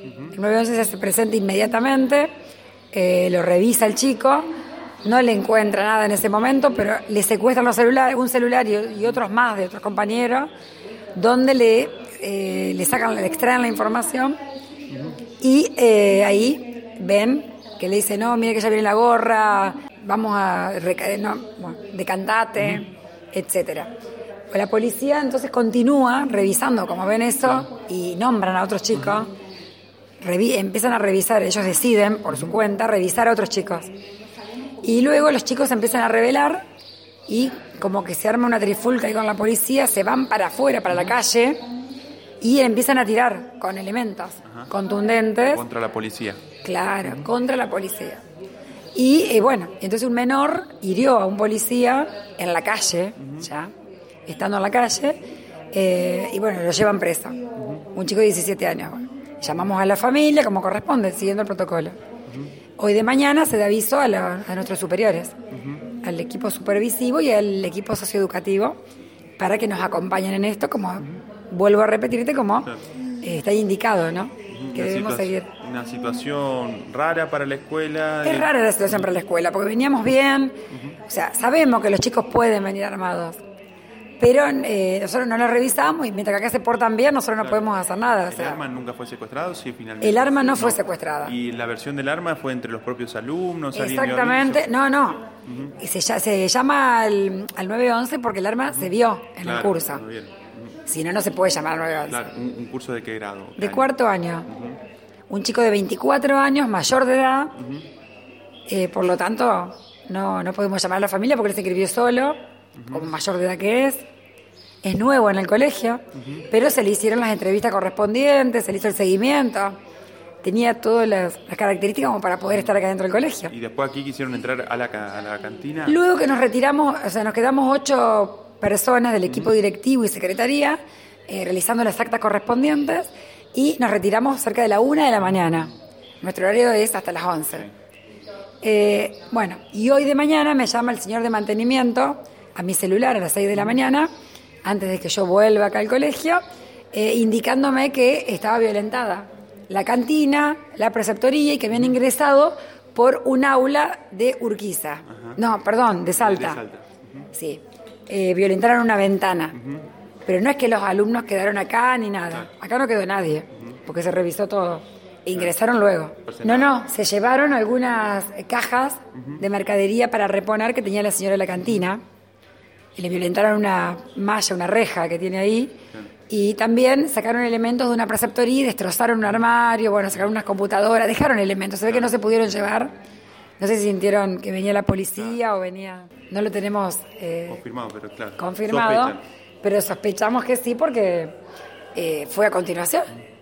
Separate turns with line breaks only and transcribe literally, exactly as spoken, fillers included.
Uh-huh. El nueve once se presenta inmediatamente, eh, lo revisa el chico, no le encuentra nada en ese momento, pero le secuestran los celulares, un celular y, y otros más de otros compañeros, donde le, eh, le sacan, le extraen la información. Uh-huh. Y eh, ahí ven que le dice, no, mire que ya viene la gorra, vamos a reca- no, bueno, decantate, uh-huh. etcétera. La policía entonces continúa revisando, como ven eso, y nombran a otros chicos, revi- empiezan a revisar, ellos deciden por su cuenta revisar a otros chicos. Y luego los chicos empiezan a rebelar y como que se arma una trifulca ahí con la policía, se van para afuera, para la calle, y empiezan a tirar con elementos Ajá. contundentes.
Contra la policía.
Claro, uh-huh. contra la policía. Y eh, bueno, entonces un menor hirió a un policía en la calle, uh-huh. ya, estando en la calle, eh, y bueno, lo llevan preso. Uh-huh. Un chico de diecisiete años. Bueno. Llamamos a la familia como corresponde, siguiendo el protocolo. Uh-huh. Hoy de mañana se da aviso a, la, a nuestros superiores, uh-huh. al equipo supervisivo y al equipo socioeducativo, para que nos acompañen en esto, como uh-huh. vuelvo a repetirte, como claro. eh, está indicado, ¿no? Uh-huh. Que
una
debemos
situa-
seguir.
Una situación rara para la escuela.
Es
y...
rara la situación para la escuela, porque veníamos bien, uh-huh. o sea, sabemos que los chicos pueden venir armados, pero eh, nosotros no lo revisamos y mientras que acá se portan bien, nosotros no claro. podemos hacer nada. O
¿El
sea,
arma nunca fue secuestrado? Sí, finalmente.
El arma no, no fue
no.
secuestrada.
¿Y la versión del arma fue entre los propios alumnos?
Exactamente, no, no. Uh-huh. Se, se llama al, al nueve once porque el arma uh-huh. se vio en claro, el curso. Uh-huh. Si no, no se puede llamar al nueve once.
Claro, ¿un, un curso de qué grado?
De
año?
cuarto año. Uh-huh. Un chico de veinticuatro años, mayor de edad, uh-huh. eh, por lo tanto, no, no podemos llamar a la familia porque él se inscribió solo, uh-huh. como mayor de edad que es. Es nuevo en el colegio, uh-huh. pero se le hicieron las entrevistas correspondientes, se le hizo el seguimiento, tenía todas las, las características como para poder estar acá dentro del colegio.
¿Y después aquí quisieron entrar a la, a la cantina?
Luego que nos retiramos, o sea, nos quedamos ocho personas del equipo uh-huh. directivo y secretaría, eh, realizando las actas correspondientes, y nos retiramos cerca de la una de la mañana. Nuestro horario es hasta las once. Okay. Eh, bueno, y hoy de mañana me llama el señor de mantenimiento a mi celular a las seis de la mañana, antes de que yo vuelva acá al colegio, eh, indicándome que estaba violentada la cantina, la preceptoría y que habían ingresado por un aula de Urquiza. Ajá. No, perdón, de Salta. De, de Salta. Uh-huh. Sí, eh, violentaron una ventana. Uh-huh. Pero no es que los alumnos quedaron acá ni nada. Claro. Acá no quedó nadie, uh-huh. porque se revisó todo. E ingresaron claro. luego. No, no, se llevaron algunas cajas uh-huh. de mercadería para reponer que tenía la señora de la cantina. Y le violentaron una malla, una reja que tiene ahí, sí. y también sacaron elementos de una preceptoría, destrozaron un armario, bueno, sacaron unas computadoras, dejaron elementos, se ve que no se pudieron llevar, no sé si sintieron que venía la policía claro. o venía, no lo tenemos eh,
confirmado, pero claro,
confirmado,
sospechan.
Pero sospechamos que sí porque eh, fue a continuación.